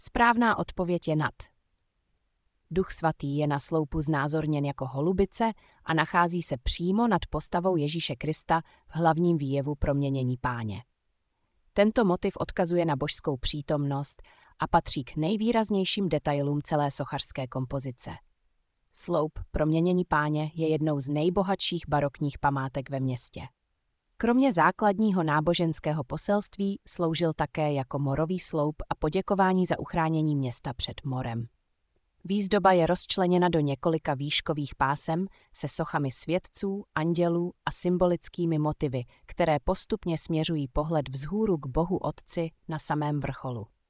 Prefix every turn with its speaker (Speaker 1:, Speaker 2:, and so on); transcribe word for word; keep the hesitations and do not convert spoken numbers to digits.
Speaker 1: Správná odpověď je nad. Duch svatý je na sloupu znázorněn jako holubice a nachází se přímo nad postavou Ježíše Krista v hlavním výjevu Proměnění Páně. Tento motiv odkazuje na božskou přítomnost a patří k nejvýraznějším detailům celé sochařské kompozice. Sloup Proměnění Páně je jednou z nejbohatších barokních památek ve městě. Kromě základního náboženského poselství sloužil také jako morový sloup a poděkování za uchránění města před morem. Výzdoba je rozčleněna do několika výškových pásem se sochami světců, andělů a symbolickými motivy, které postupně směřují pohled vzhůru k Bohu Otci na samém vrcholu.